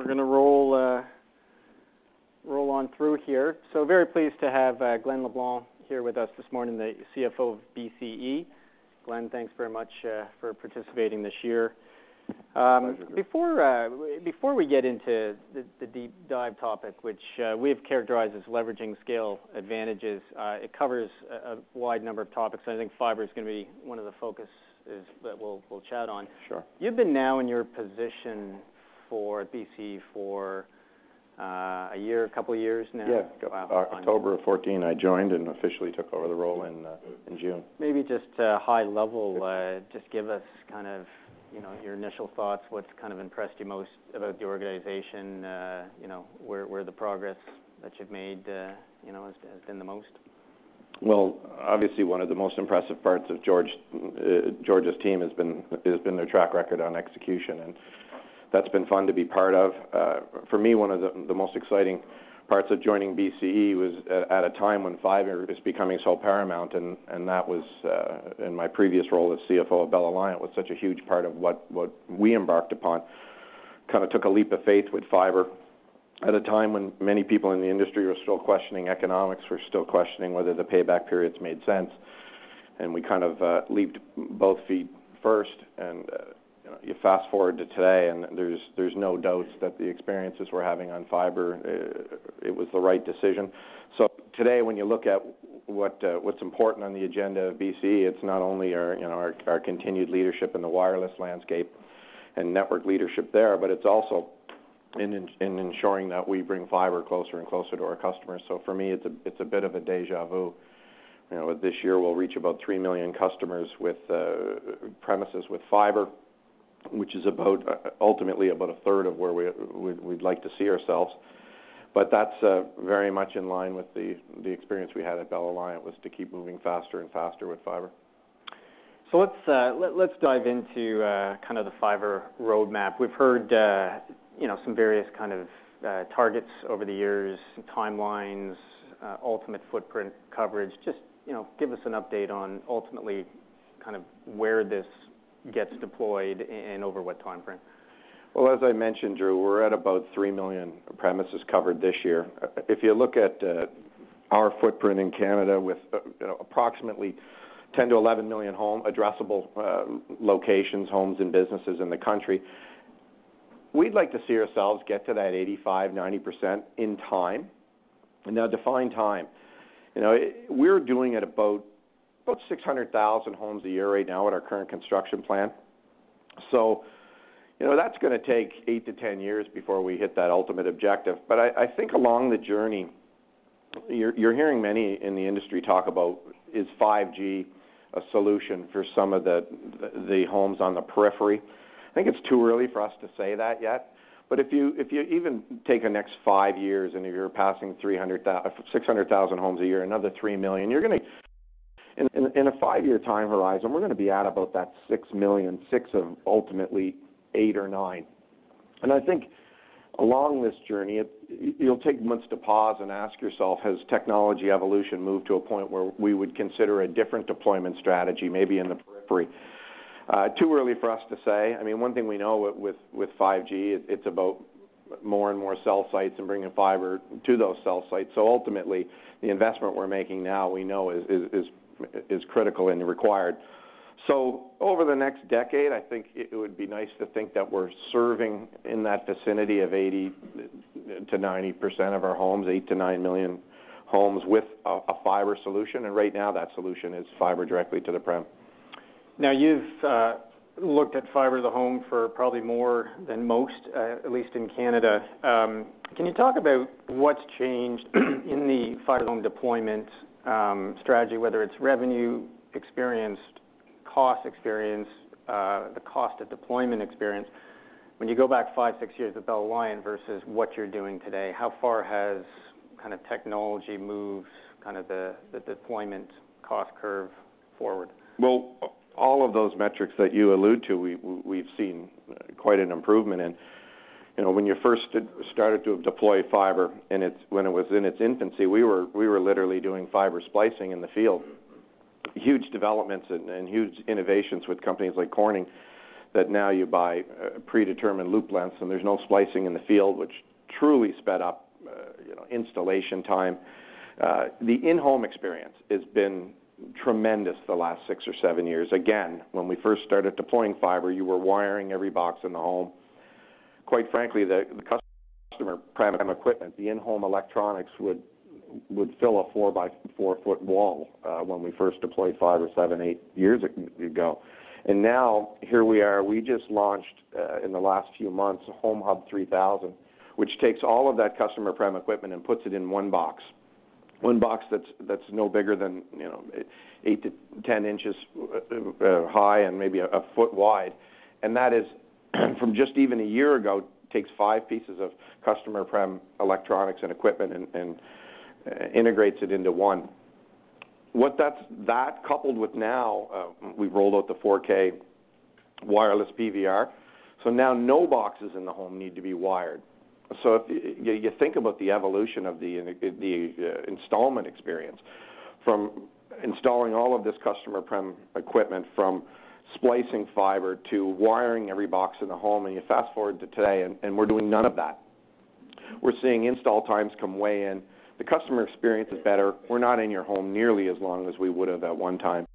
We're going to roll on through here. So very pleased to have Glen LeBlanc here with us this morning, the CFO of BCE. Glen, thanks very much for participating this year. Before we get into the deep dive topic, which we have characterized as leveraging scale advantages, it covers a wide number of topics. I think fiber is going to be one of the focuses that we'll chat on. Sure. You've been now in your position for BCE for a year, a couple of years now? Yeah, wow. October of 14 I joined and officially took over the role in June. Maybe just high level, just give us kind of, your initial thoughts, what's kind of impressed you most about the organization, where the progress that you've made, has been the most? Well, obviously one of the most impressive parts of George's team has been their track record on execution, and that's been fun to be part of. For me, one of the most exciting parts of joining BCE was at a time when fiber is becoming so paramount, and that was in my previous role as CFO of Bell Aliant was such a huge part of what we embarked upon. Kind of took a leap of faith with fiber at a time when many people in the industry were still questioning economics, were still questioning whether the payback periods made sense, and we kind of leaped both feet first. And you fast forward to today, and there's no doubts that the experiences we're having on fiber, it was the right decision. So today, when you look at what's important on the agenda of BCE, it's not only our continued leadership in the wireless landscape and network leadership there, but it's also in ensuring that we bring fiber closer and closer to our customers. So for me, it's a bit of a deja vu. This year we'll reach about 3 million customers with premises with fiber, which is ultimately about a third of where we'd like to see ourselves. But that's very much in line with the experience we had at Bell Aliant, was to keep moving faster and faster with fiber. So let's dive into kind of the fiber roadmap. We've heard some various kind of targets over the years, timelines, ultimate footprint coverage. Just give us an update on ultimately kind of where this gets deployed and over what time frame. Well, as I mentioned, Drew, we're at about 3 million premises covered this year. If you look at our footprint in Canada with approximately 10 to 11 million addressable locations, homes and businesses in the country, we'd like to see ourselves get to that 85-90% in time. And now define time. We're doing it about 600,000 homes a year right now at our current construction plan. So, that's going to take 8 to 10 years before we hit that ultimate objective. But I think along the journey, you're hearing many in the industry talk about, is 5G a solution for some of the homes on the periphery? I think it's too early for us to say that yet. But if you even take the next 5 years and if you're passing 600,000 homes a year, another 3 million, you're going to, in a 5-year time horizon, we're going to be at about that 6 million, 6 of ultimately 8 or 9. And I think along this journey, you'll take months to pause and ask yourself, has technology evolution moved to a point where we would consider a different deployment strategy, maybe in the periphery? Too early for us to say. I mean, one thing we know with 5G, it's about more and more cell sites and bringing fiber to those cell sites. So ultimately, the investment we're making now, we know is critical and required. So over the next decade, I think it would be nice to think that we're serving in that vicinity of 80 to 90% of our homes, 8 to 9 million homes with a fiber solution. And right now that solution is fiber directly to the prem. Now you've looked at fiber to the home for probably more than most, at least in Canada. Can you talk about what's changed in the fiber to the home deployment strategy, whether it's revenue experience, cost experience, the cost of deployment experience? When you go back 5-6 years at Bell Aliant versus what you're doing today, how far has kind of technology moved kind of the deployment cost curve forward? Well, all of those metrics that you allude to, we've seen quite an improvement in. When you first started to deploy fiber, when it was in its infancy, we were literally doing fiber splicing in the field. Huge developments and huge innovations with companies like Corning that now you buy predetermined loop lengths, and there's no splicing in the field, which truly sped up installation time. The in-home experience has been tremendous the last 6 or 7 years. Again, when we first started deploying fiber, you were wiring every box in the home. Quite frankly, the customer prem equipment, the in-home electronics would fill a 4 by 4 foot wall when we first deployed fiber 7, 8 years ago. And now, here we are, we just launched in the last few months Home Hub 3000, which takes all of that customer prem equipment and puts it in one box. One box that's no bigger than 8 to 10 inches high and maybe a foot wide. And that is, from just even a year ago, takes 5 pieces of customer prem electronics and equipment and integrates it into one. What that coupled with now, we've rolled out the 4K wireless PVR, so now no boxes in the home need to be wired. So if you think about the evolution of the installment experience, from installing all of this customer prem equipment, from splicing fiber to wiring every box in the home, and you fast forward to today, and we're doing none of that. We're seeing install times come way in. The customer experience is better. We're not in your home nearly as long as we would have at one time.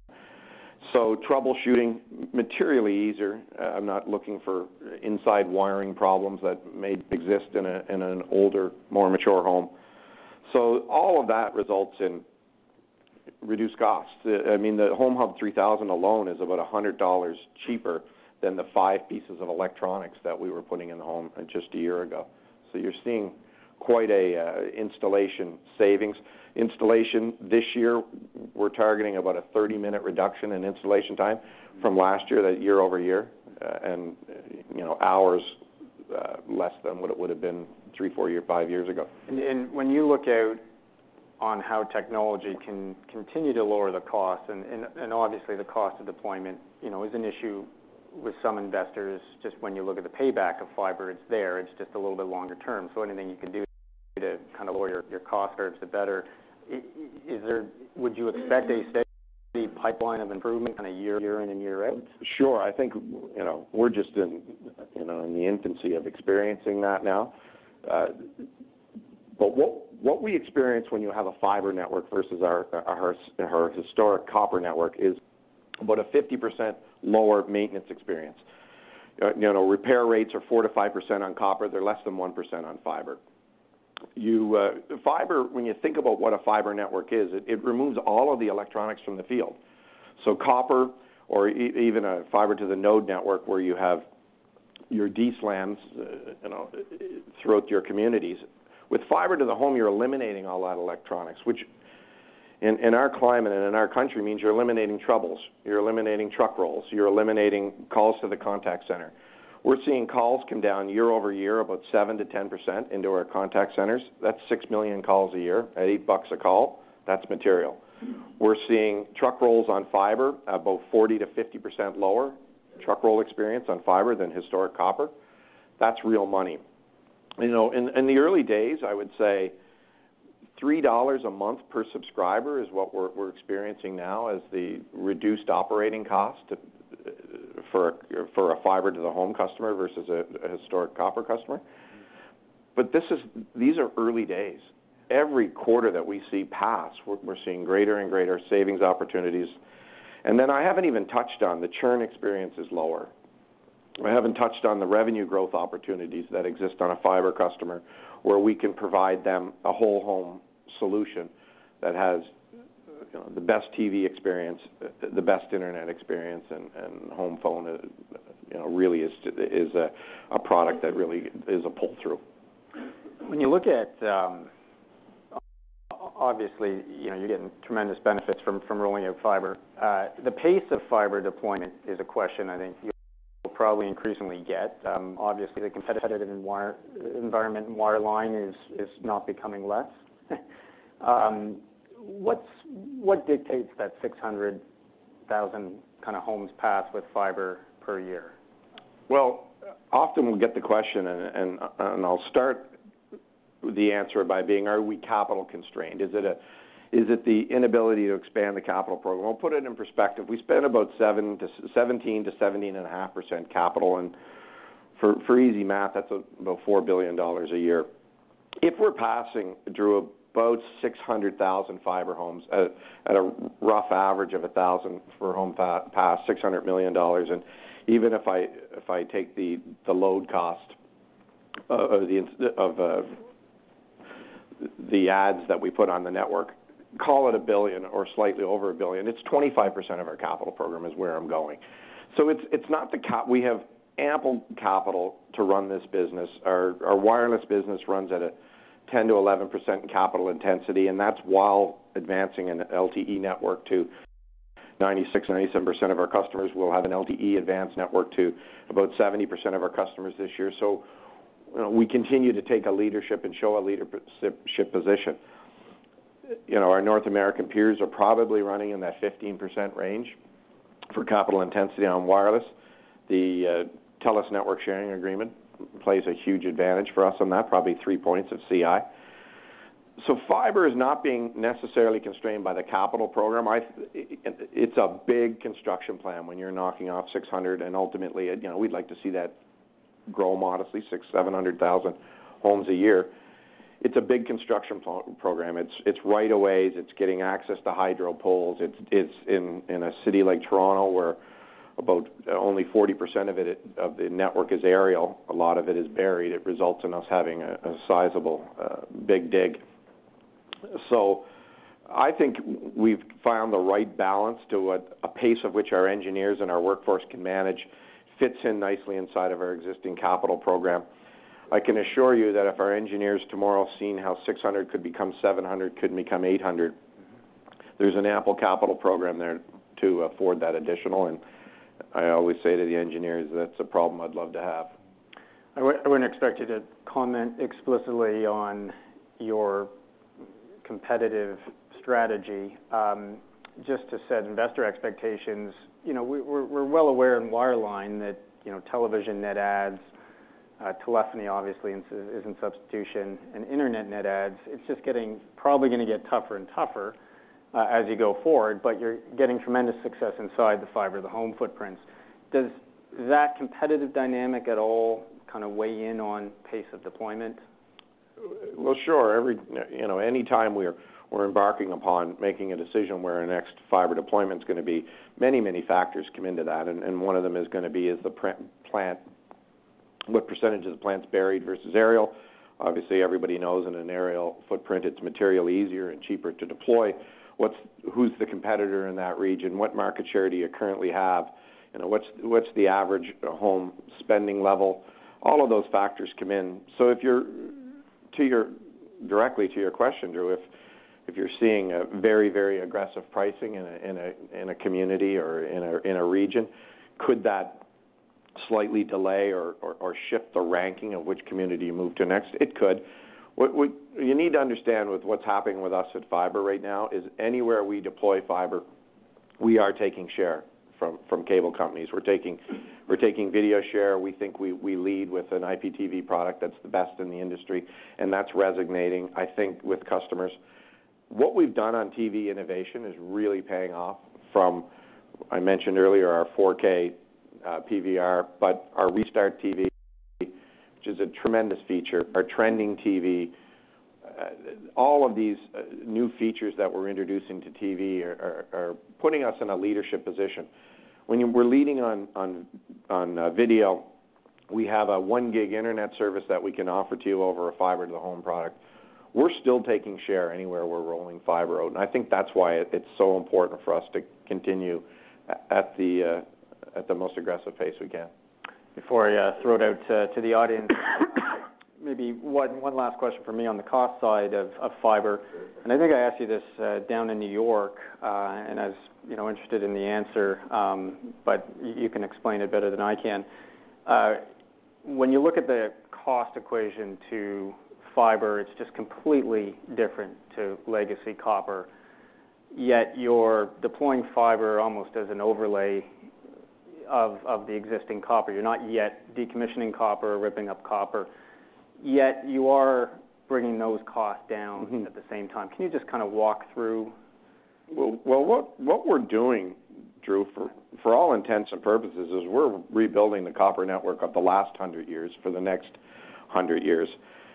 So troubleshooting, materially easier. I'm not looking for inside wiring problems that may exist in an older, more mature home. So all of that results in reduced costs. I mean, the Home Hub 3000 alone is about $100 cheaper than the 5 pieces of electronics that we were putting in the home just a year ago. So you're seeing quite a installation savings. Installation this year, we're targeting about a 30-minute reduction in installation time from last year, that year over year, and hours less than what it would have been 3, 4 years, 5 years ago. And when you look out on how technology can continue to lower the cost, and obviously the cost of deployment, is an issue with some investors. Just when you look at the payback of fiber, it's there. It's just a little bit longer term. So anything you can do to kind of lower your cost curves, the better. Would you expect a steady pipeline of improvement kind of year in and year out? Sure. I think we're just in the infancy of experiencing that now. But what we experience when you have a fiber network versus our historic copper network is about a 50% lower maintenance experience. Repair rates are 4 to 5% on copper. They're less than 1% on fiber. Fiber, when you think about what a fiber network is, it removes all of the electronics from the field. So copper, or even a fiber to the node network, where you have your DSLAMs, throughout your communities. With fiber to the home, you're eliminating all that electronics, which in our climate and in our country means you're eliminating troubles. You're eliminating truck rolls. You're eliminating calls to the contact center. We're seeing calls come down year over year about 7 to 10% into our contact centers. That's 6 million calls a year at $8 a call. That's material. We're seeing truck rolls on fiber about 40 to 50% lower truck roll experience on fiber than historic copper. That's real money. In the early days, I would say $3 a month per subscriber is what we're experiencing now as the reduced operating cost for a fiber to the home customer versus a historic copper customer. But these are early days. Every quarter that we see pass, we're seeing greater and greater savings opportunities. And then I haven't even touched on the churn experience is lower. I haven't touched on the revenue growth opportunities that exist on a fiber customer, where we can provide them a whole home solution that has the best TV experience, the best internet experience, and home phone really is a product that really is a pull-through. When you look at, obviously, you're getting tremendous benefits from rolling out fiber. The pace of fiber deployment is a question I think you'll probably increasingly get. Obviously, the competitive environment in wireline is not becoming less. What dictates that 600,000 kind of homes passed with fiber per year? Well, often we'll get the question, and I'll start the answer by being, are we capital constrained? Is Is it the inability to expand the capital program? I'll put it in perspective. We spend about 17 to 17.5% capital, and for easy math, that's about $4 billion a year. If we're passing, Drew, about 600,000 fiber homes at a rough average of 1,000 per home pass, $600 million, and even if I take the load cost of the ads that we put on the network, call it $1 billion or slightly over $1 billion. It's 25% of our capital program is where I'm going. So it's not we have ample capital to run this business. Our wireless business runs at a 10 to 11% capital intensity, and that's while advancing an LTE network to 96-97% of our customers. Will have an LTE advanced network to about 70% of our customers this year. So we continue to take a leadership and show a leadership position. Our North American peers are probably running in that 15% range for capital intensity on wireless. The TELUS network sharing agreement plays a huge advantage for us on that, probably 3 points of CI. So fiber is not being necessarily constrained by the capital program. It's a big construction plan when you're knocking off 600, and ultimately, we'd like to see that grow modestly, 600,000-700,000 homes a year. It's a big construction program. It's right-of-ways. It's getting access to hydro poles. It's in a city like Toronto where about only 40% of the network is aerial. A lot of it is buried. It results in us having a sizable big dig. So I think we've found the right balance to a pace of which our engineers and our workforce can manage, fits in nicely inside of our existing capital program. I can assure you that if our engineers tomorrow seen how 600 could become 700, could become 800, there's an ample capital program there to afford that additional. And I always say to the engineers, that's a problem I'd love to have. I wouldn't expect you to comment explicitly on your competitive strategy. Just to set investor expectations, we're well aware in wireline that, television net adds, telephony obviously is in substitution, and internet net adds, it's just probably going to get tougher and tougher as you go forward, but you're getting tremendous success inside the fiber, the home footprints. Does that competitive dynamic at all kind of weigh in on pace of deployment? Well, sure. Any time we're embarking upon making a decision where our next fiber deployment is going to be, many factors come into that, and one of them is going to be the plant, what percentage of the plant's buried versus aerial. Obviously, everybody knows in an aerial footprint it's materially easier and cheaper to deploy. Who's the competitor in that region? What market share do you currently have? What's the average home spending level? All of those factors come in. So if directly to your question, Drew, if you're seeing a very, very aggressive pricing in a community or in a region, could that slightly delay or shift the ranking of which community you move to next? It could. What you need to understand with what's happening with us at fiber right now is anywhere we deploy fiber, we are taking share from cable companies. We're taking video share. We think we lead with an IPTV product that's the best in the industry, and that's resonating, I think, with customers. What we've done on TV innovation is really paying off from, I mentioned earlier, our 4K PVR, but our Restart TV, which is a tremendous feature, our trending TV, all of these new features that we're introducing to TV are putting us in a leadership position. When we're leading on video, we have a 1 gig internet service that we can offer to you over a fiber to the home product. We're still taking share anywhere we're rolling fiber out, and I think that's why it's so important for us to continue at the most aggressive pace we can. Before I throw it out to the audience, maybe one last question for me on the cost side of fiber. And I think I asked you this down in New York, and I was interested in the answer, but you can explain it better than I can. When you look at the cost equation to fiber, it's just completely different to legacy copper, yet you're deploying fiber almost as an overlay of the existing copper. You're not yet decommissioning copper or ripping up copper, yet you are bringing those costs down at the same time. Can you just kind of walk through? Well, what we're doing, Drew, for all intents and purposes, is we're rebuilding the copper network of the last 100 years for the next 100 years.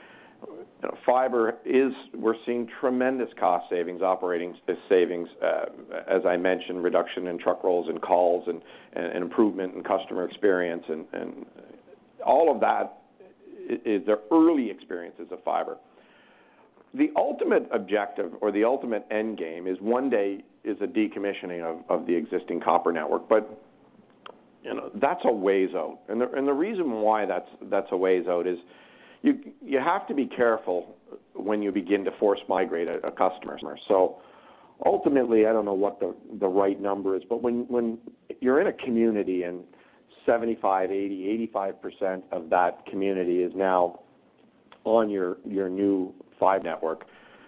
Fiber we're seeing tremendous cost savings, operating savings, as I mentioned, reduction in truck rolls and calls and improvement in customer experience, and all of that is the early experiences of fiber. The ultimate objective or the ultimate end game is one day is a decommissioning of the existing copper network, but that's a ways out. And the reason why that's a ways out is you have to be careful when you begin to force migrate a customer. So ultimately, I don't know what the right number is, but when you're in a community and 75, 80, 85% of that community is now on your new fiber network,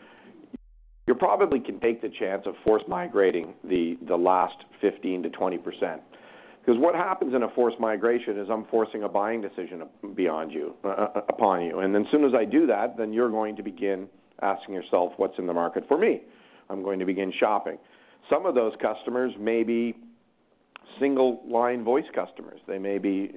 you probably can take the chance of force migrating the last 15 to 20%. Because what happens in a forced migration is I'm forcing a buying decision upon you. And then as soon as I do that, then you're going to begin asking yourself, what's in the market for me? I'm going to begin shopping. Some of those customers may be single-line voice customers. They may be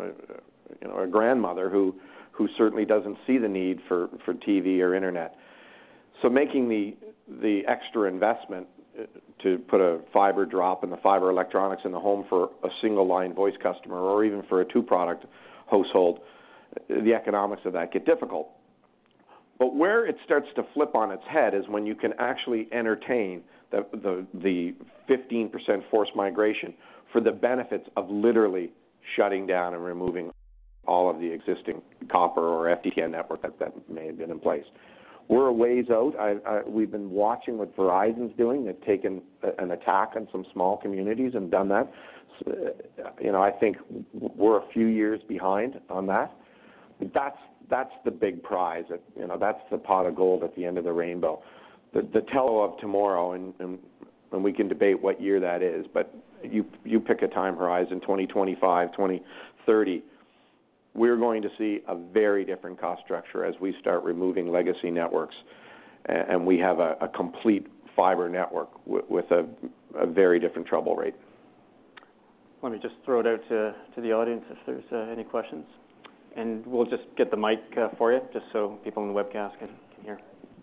a grandmother who certainly doesn't see the need for TV or internet. So making the extra investment to put a fiber drop and the fiber electronics in the home for a single-line voice customer or even for a two-product household, the economics of that get difficult. But where it starts to flip on its head is when you can actually entertain the 15% forced migration for the benefits of literally shutting down and removing all of the existing copper or FTTN network that may have been in place. We're a ways out. We've been watching what Verizon's doing. They've taken an attack on some small communities and done that. So, I think we're a few years behind on that. That's the big prize. That's the pot of gold at the end of the rainbow. The tello of tomorrow, and we can debate what year that is, but you pick a time horizon, 2025, 2030, we're going to see a very different cost structure as we start removing legacy networks, and we have a complete fiber network with a very different trouble rate. Let me just throw it out to the audience if there's any questions. And we'll just get the mic for you, just so people in the webcast can hear.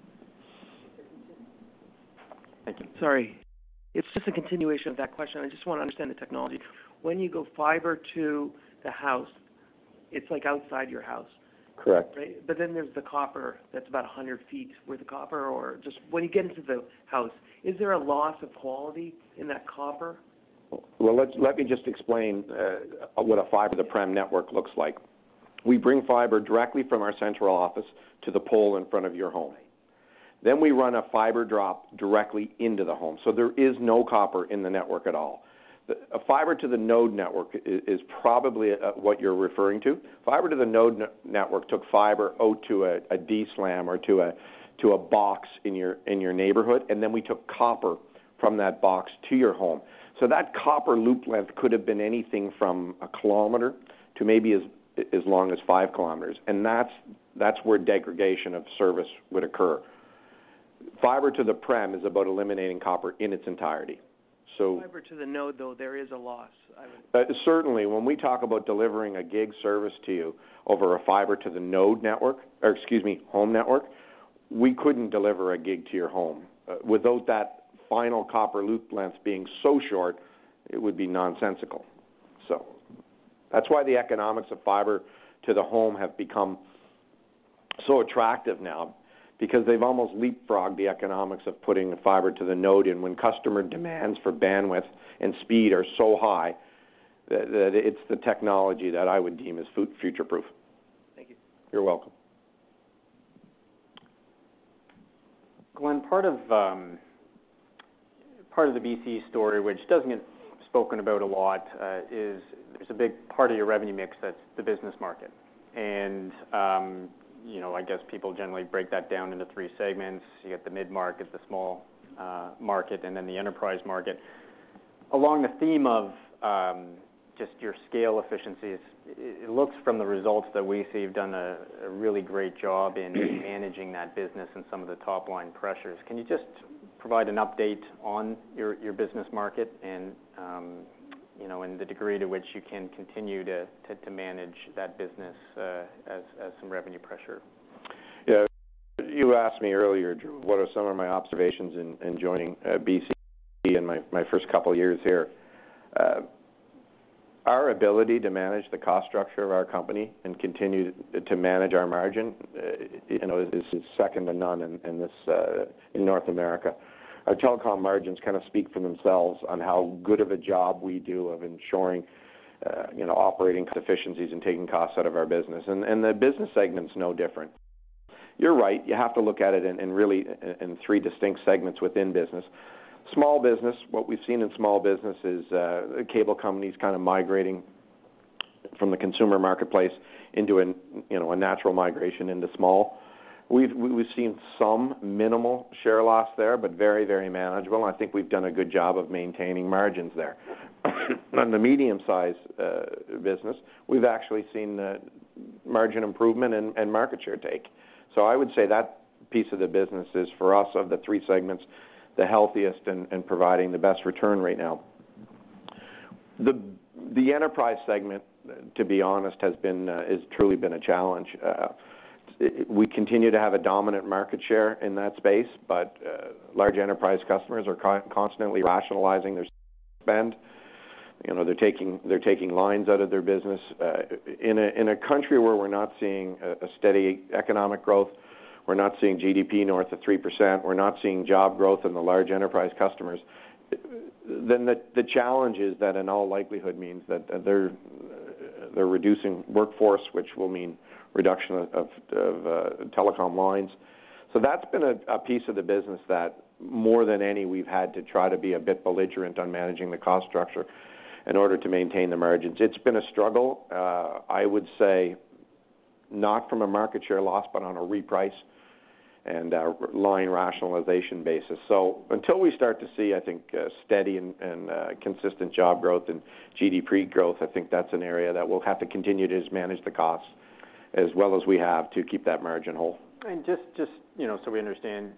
Thank you. Sorry. It's just a continuation of that question. I just want to understand the technology. When you go fiber to the house, it's like outside your house. Correct. Right? But then there's the copper that's about 100 feet where the copper, or just when you get into the house, is there a loss of quality in that copper? Well, let me just explain what a fiber to the prem network looks like. We bring fiber directly from our central office to the pole in front of your home. Then we run a fiber drop directly into the home. So there is no copper in the network at all. A fiber to the node network is probably what you're referring to. Fiber to the node network took fiber out to a DSLAM or to a box in your neighborhood, and then we took copper from that box to your home. So that copper loop length could have been anything from a kilometer to maybe as long as 5 kilometers, and that's where degradation of service would occur. Fiber to the prem is about eliminating copper in its entirety. So fiber to the node, though, there is a loss. Certainly, when we talk about delivering a gig service to you over a fiber to the node network, home network, we couldn't deliver a gig to your home. Without that final copper loop length being so short, it would be nonsensical. So that's why the economics of fiber to the home have become so attractive now, because they've almost leapfrogged the economics of putting fiber to the node in when customer demands for bandwidth and speed are so high that it's the technology that I would deem as future-proof. Thank you. You're welcome. Glenn, part of the BC story, which doesn't get spoken about a lot, is there's a big part of your revenue mix that's the business market. And I guess people generally break that down into 3 segments. You get the mid-market, the small market, and then the enterprise market. Along the theme of just your scale efficiencies. It looks from the results that we see you've done a really great job in managing that business and some of the top-line pressures. Can you just provide an update on your business market and, and the degree to which you can continue to manage that business as some revenue pressure? Yeah. You asked me earlier, Drew, what are some of my observations in joining BCE in my first couple of years here. Our ability to manage the cost structure of our company and continue to manage our margin, is second to none in North America. Our telecom margins kind of speak for themselves on how good of a job we do of ensuring, operating efficiencies and taking costs out of our business. And the business segment's no different. You're right. You have to look at it in three distinct segments within business. Small business, what we've seen in small business is cable companies kind of migrating from the consumer marketplace into a natural migration into small. We've seen some minimal share loss there, but very, very manageable. I think we've done a good job of maintaining margins there. On the medium-sized business, we've actually seen margin improvement and market share take. So I would say that piece of the business is, for us, of the three segments, the healthiest and providing the best return right now. The enterprise segment, to be honest, has truly been a challenge. We continue to have a dominant market share in that space, but large enterprise customers are constantly rationalizing their spend. They're taking lines out of their business. In a country where we're not seeing a steady economic growth, we're not seeing GDP north of 3%, we're not seeing job growth in the large enterprise customers, then the challenge is that in all likelihood means that they're reducing workforce, which will mean reduction of telecom lines. So that's been a piece of the business that more than any we've had to try to be a bit belligerent on managing the cost structure in order to maintain the margins. It's been a struggle, I would say, not from a market share loss, but on a reprice and line rationalization basis. So until we start to see, I think, steady and consistent job growth and GDP growth, I think that's an area that we'll have to continue to just manage the costs as well as we have to keep that margin whole. And just so we understand,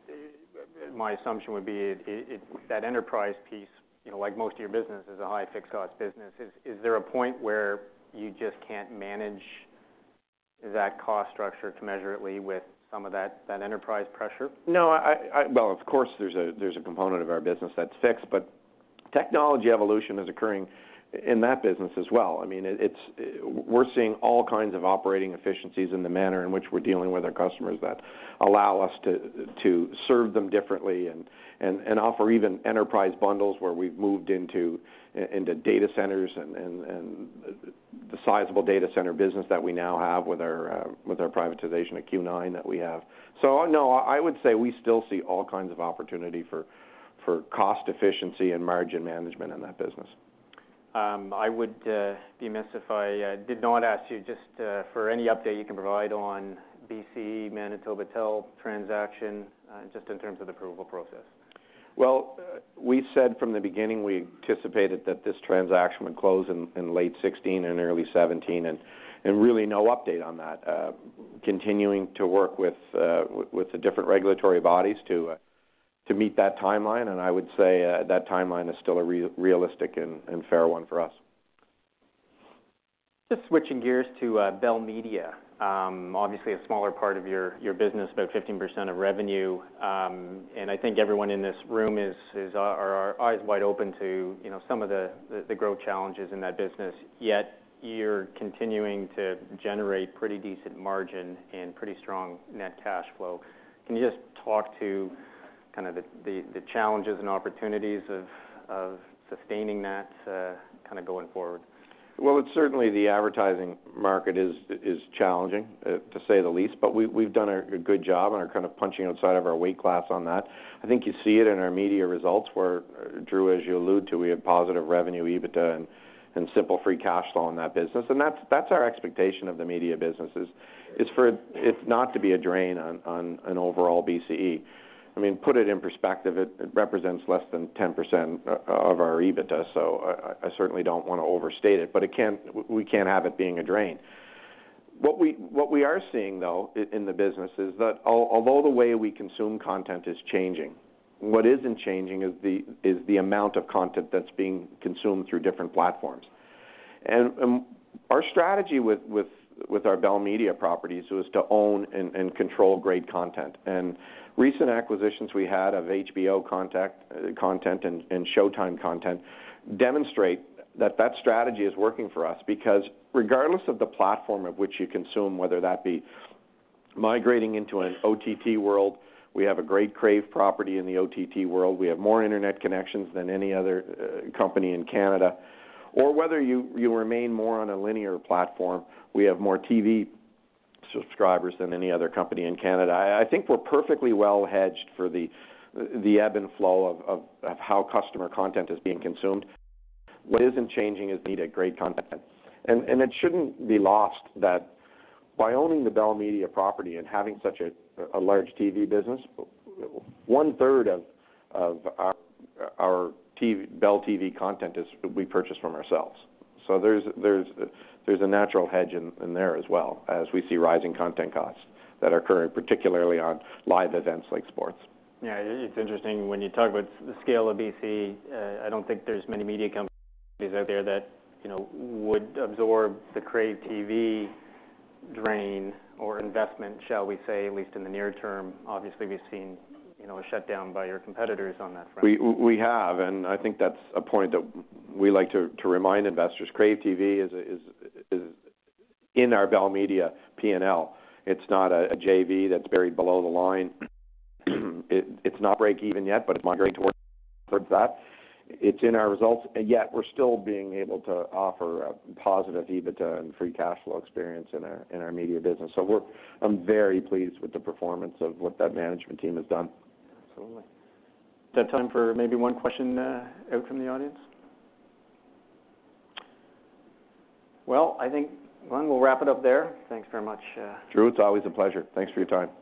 my assumption would be that enterprise piece, like most of your business, is a high fixed cost business. Is there a point where you just can't manage that cost structure commensurately with some of that enterprise pressure? No, well, of course, there's a component of our business that's fixed, but technology evolution is occurring in that business as well. I mean, we're seeing all kinds of operating efficiencies in the manner in which we're dealing with our customers that allow us to serve them differently and offer even enterprise bundles where we've moved into data centers and the sizable data center business that we now have with our privatization of Q9 that we have. So no, I would say we still see all kinds of opportunity for cost efficiency and margin management in that business. I would be amiss if I did not ask you just for any update you can provide on BCE Manitoba Tel transaction, just in terms of the approval process. Well, we said from the beginning we anticipated that this transaction would close in late 16 and early 17, and really no update on that. Continuing to work with the different regulatory bodies to meet that timeline, and I would say that timeline is still a realistic and fair one for us. Just switching gears to Bell Media, obviously a smaller part of your business, about 15% of revenue, and I think everyone in this room are eyes wide open to some of the growth challenges in that business. Yet you're continuing to generate pretty decent margin and pretty strong net cash flow. Can you just talk to kind of the challenges and opportunities of sustaining that kind of going forward? Well, it's certainly the advertising market is challenging, to say the least, but we've done a good job and are kind of punching outside of our weight class on that. I think you see it in our media results where, Drew, as you allude to, we have positive revenue, EBITDA, and simple free cash flow in that business. And that's our expectation of the media business is for it not to be a drain on an overall BCE. I mean, put it in perspective, it represents less than 10% of our EBITDA, so I certainly don't want to overstate it, but we can't have it being a drain. What we are seeing, though, in the business is that although the way we consume content is changing, what isn't changing is the amount of content that's being consumed through different platforms. And our strategy with our Bell Media properties was to own and control great content. And recent acquisitions we had of HBO content and Showtime content demonstrate that strategy is working for us, because regardless of the platform of which you consume, whether that be migrating into an OTT world, we have a great Crave property in the OTT world. We have more internet connections than any other company in Canada. Or whether you remain more on a linear platform, we have more TV subscribers than any other company in Canada. I think we're perfectly well hedged for the ebb and flow of how customer content is being consumed. What isn't changing is the need of great content. And it shouldn't be lost that by owning the Bell Media property and having such a large TV business, 1/3 of our Bell TV content we purchase from ourselves. So there's a natural hedge in there as well, as we see rising content costs that are occurring, particularly on live events like sports. Yeah, it's interesting when you talk about the scale of BC. I don't think there's many media companies out there that would absorb the Crave TV drain or investment, shall we say, at least in the near term. Obviously, we've seen a shutdown by your competitors on that front. We have, and I think that's a point that we like to remind investors. Crave TV is in our Bell Media P&L. It's not a JV that's buried below the line. It's not break even yet, but it's migrating towards that. It's in our results, and yet we're still being able to offer a positive EBITDA and free cash flow experience in our media business. So I'm very pleased with the performance of what that management team has done. Absolutely. Is that time for maybe one question out from the audience? Well, I think, Glenn, we'll wrap it up there. Thanks very much. Drew, it's always a pleasure. Thanks for your time.